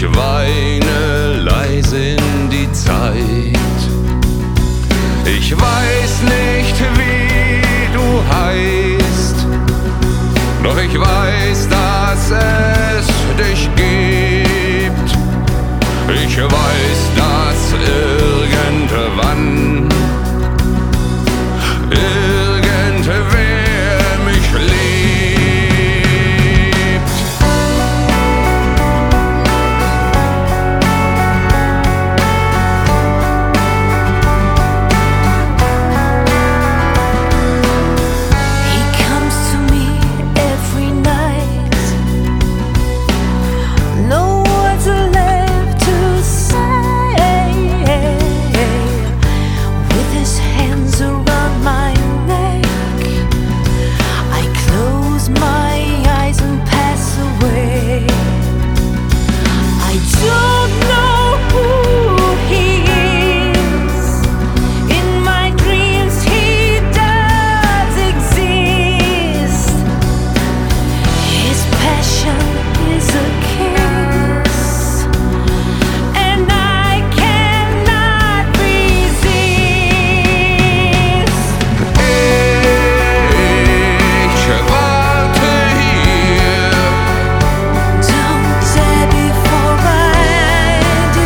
Ich weine leise in die Zeit. Ich weiß nicht, wie du heißt, doch ich weiß, dass es dich gibt. Ich weiß, dass irgendwann irgendwer mich liebt. He comes to me every night. No words are left to say. With his hands around my neck, I close my eyes and pass away. I don't know who he is. In my dreams he does exist. His passion is a kiss, and I cannot resist. Ich warte hier. Don't say before I do.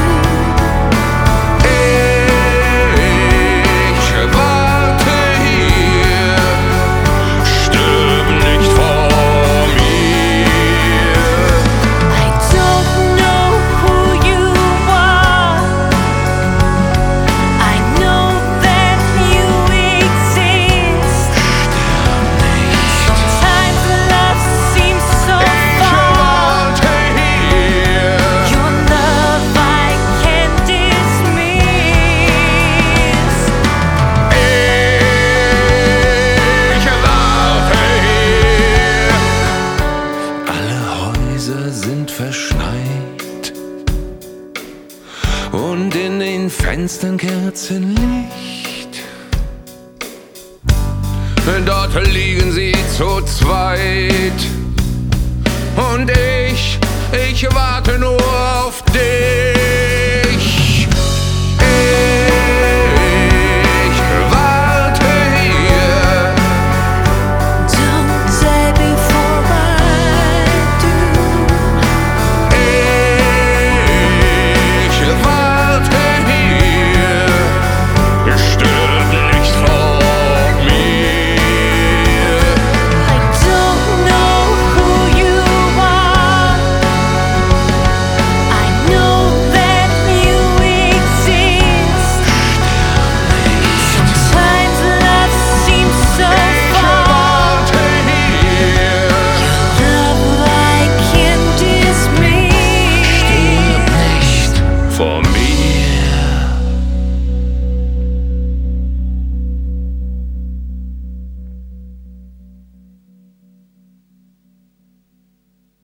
Ich warte hier. Stirb nicht vor mir. I don't know who you are. I know that you exist. Sometimes love seems so Ich far. warte hier. Your love I can't dismiss. Ich warte hier. Alle Häuser sind verschneit und in den Fenstern Kerzenlicht. Dort liegen sie zu zweit und ich warte nur auf dich.